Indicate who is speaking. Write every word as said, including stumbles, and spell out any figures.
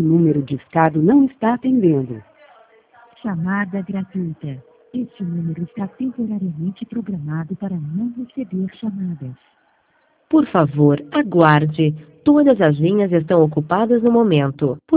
Speaker 1: número discado não está atendendo.
Speaker 2: Chamada gratuita. Este número está temporariamente programado para não receber chamadas.
Speaker 3: Por favor, aguarde. Todas as linhas estão ocupadas no momento.